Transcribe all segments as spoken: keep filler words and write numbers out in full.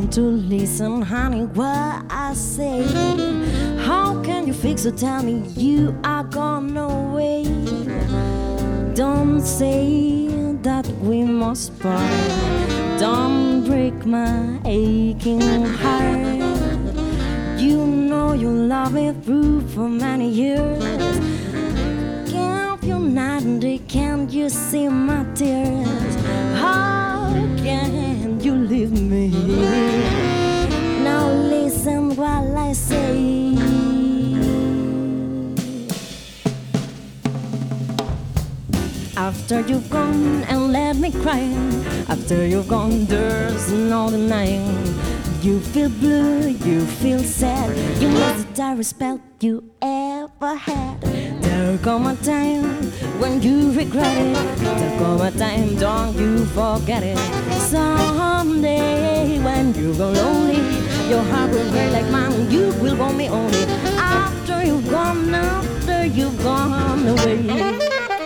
want to listen, honey, what I say. How can you fix so tell me you are gone away? Don't say that we must part. Don't break my aching heart. You know you love me through for many years. Can't you night and day, can't you see my tears? How can you leave me? Now listen while I say. After you've gone and let me cry, after you've gone there's no denying. You feel blue, you feel sad, you miss the direst spell you ever had. There'll come a time when you regret it. There'll come a time, don't you forget it. Someday when you go lonely, your heart will break like mine. You will want me only after you've gone, after you've gone away.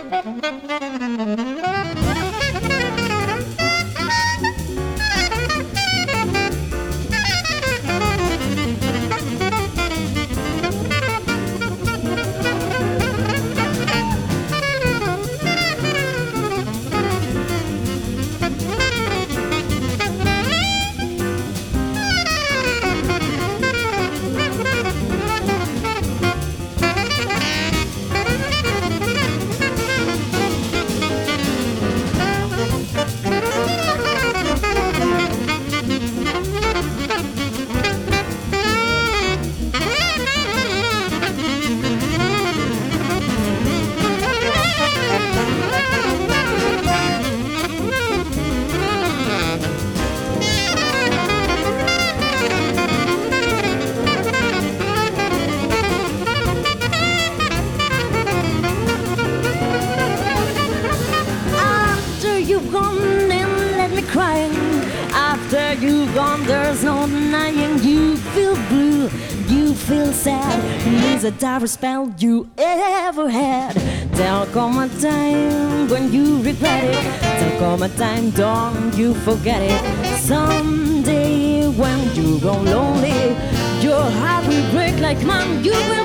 You've gone and let me cry. After you've gone, there's no denying. You feel blue, you feel sad. It's a direst spell you ever had. There'll come a time when you regret it. There'll come a time, don't you forget it. Someday when you go lonely, your heart will break like mine. You will